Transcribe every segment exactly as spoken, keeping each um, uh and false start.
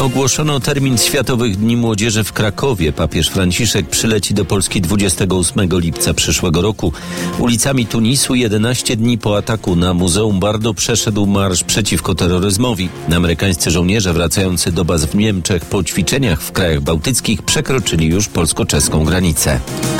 Ogłoszono termin Światowych Dni Młodzieży w Krakowie. Papież Franciszek przyleci do Polski dwudziestego ósmego lipca przyszłego roku. Ulicami Tunisu jedenaście dni po ataku na Muzeum Bardo przeszedł marsz przeciwko terroryzmowi. Amerykańscy żołnierze wracający do baz w Niemczech po ćwiczeniach w krajach bałtyckich przekroczyli już polsko-czeską granicę.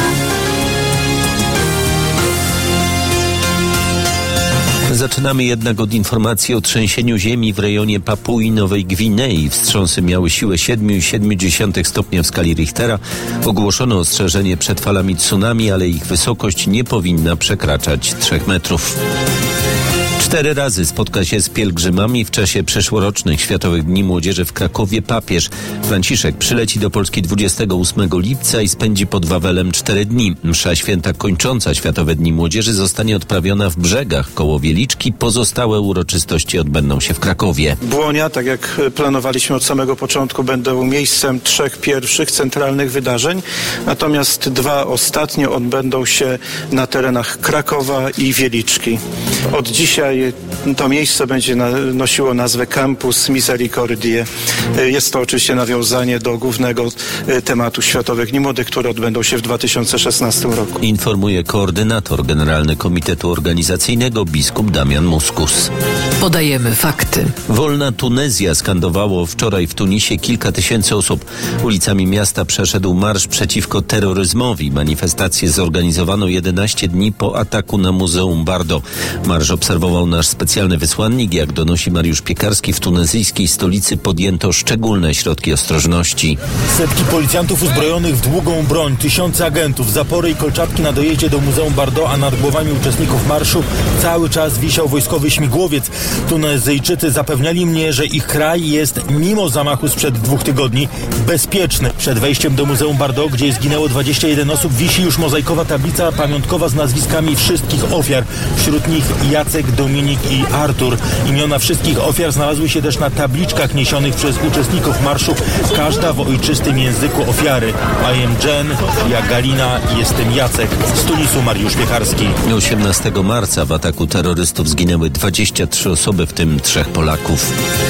Zaczynamy jednak od informacji o trzęsieniu ziemi w rejonie Papui Nowej Gwinei. Wstrząsy miały siłę siedem przecinek siedem stopnia w skali Richtera. Ogłoszono ostrzeżenie przed falami tsunami, ale ich wysokość nie powinna przekraczać trzech metrów. Cztery razy spotka się z pielgrzymami w czasie przyszłorocznych Światowych Dni Młodzieży w Krakowie papież Franciszek przyleci do Polski dwudziestego ósmego lipca i spędzi pod Wawelem cztery dni. Msza święta kończąca Światowe Dni Młodzieży zostanie odprawiona w Brzegach koło Wieliczki. Pozostałe uroczystości odbędą się w Krakowie. Błonia, tak jak planowaliśmy od samego początku, będą miejscem trzech pierwszych centralnych wydarzeń, natomiast dwa ostatnie odbędą się na terenach Krakowa i Wieliczki. Od dzisiaj to miejsce będzie nosiło nazwę Campus Misericordiae. Jest to oczywiście nawiązanie do głównego tematu Światowych Dni Młodych, które odbędą się w dwa tysiące szesnastym roku. Informuje koordynator Generalny Komitetu Organizacyjnego biskup Damian Muskus. Podajemy fakty. Wolna Tunezja skandowało wczoraj w Tunisie kilka tysięcy osób. Ulicami miasta przeszedł marsz przeciwko terroryzmowi. Manifestację zorganizowano jedenaście dni po ataku na Muzeum Bardo. Marsz obserwował nasz specjalny wysłannik. Jak donosi Mariusz Piekarski, w tunezyjskiej stolicy podjęto szczególne środki ostrożności. Setki policjantów uzbrojonych w długą broń, tysiące agentów, zapory i kolczatki na dojeździe do Muzeum Bardo, a nad głowami uczestników marszu cały czas wisiał wojskowy śmigłowiec. Tunezyjczycy zapewniali mnie, że ich kraj jest, mimo zamachu sprzed dwóch tygodni, bezpieczny. Przed wejściem do Muzeum Bardo, gdzie zginęło dwadzieścia jeden osób, wisi już mozaikowa tablica pamiątkowa z nazwiskami wszystkich ofiar. Wśród nich Jacek, Dominik i Artur. Imiona wszystkich ofiar znalazły się też na tabliczkach niesionych przez uczestników marszu, każda w ojczystym języku ofiary. I am Jen, ja Galina, jestem Jacek. Z Tunisu Mariusz Piekarski. osiemnastego marca w ataku terrorystów zginęły dwadzieścia trzy osoby, w tym trzech Polaków.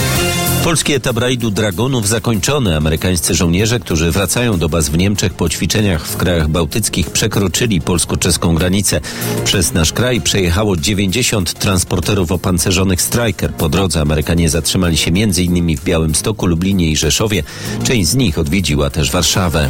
Polski etap rajdu Dragonów zakończony. Amerykańscy żołnierze, którzy wracają do baz w Niemczech po ćwiczeniach w krajach bałtyckich, przekroczyli polsko-czeską granicę. Przez nasz kraj przejechało dziewięćdziesiąt transporterów opancerzonych Stryker. Po drodze Amerykanie zatrzymali się między innymi w Białymstoku, Lublinie i Rzeszowie. Część z nich odwiedziła też Warszawę.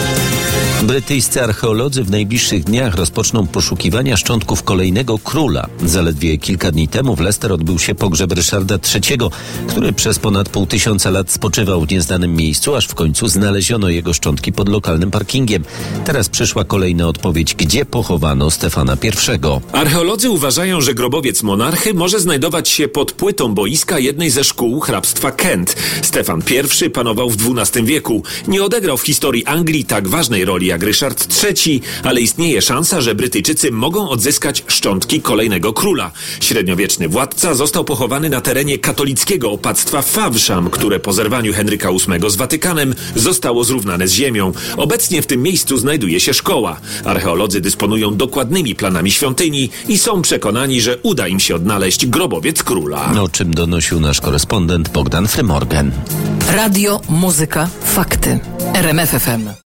Brytyjscy archeolodzy w najbliższych dniach rozpoczną poszukiwania szczątków kolejnego króla. Zaledwie kilka dni temu w Leicester odbył się pogrzeb Ryszarda trzeciego, który przez ponad pół tysiąca lat spoczywał w nieznanym miejscu, aż w końcu znaleziono jego szczątki pod lokalnym parkingiem. Teraz przyszła kolejna odpowiedź, gdzie pochowano Stefana pierwszego. Archeolodzy uważają, że grobowiec monarchy może znajdować się pod płytą boiska jednej ze szkół hrabstwa Kent. Stefan pierwszy panował w dwunastym wieku. Nie odegrał w historii Anglii tak ważnej roli jak Ryszard trzeci, ale istnieje szansa, że Brytyjczycy mogą odzyskać szczątki kolejnego króla. Średniowieczny władca został pochowany na terenie katolickiego opactwa Fawszam, które po zerwaniu Henryka ósmego z Watykanem zostało zrównane z ziemią. Obecnie w tym miejscu znajduje się szkoła. Archeolodzy dysponują dokładnymi planami świątyni i są przekonani, że uda im się odnaleźć grobowiec króla. O czym donosił nasz korespondent Bogdan Frymorgan. Radio, muzyka, fakty. R M F F M.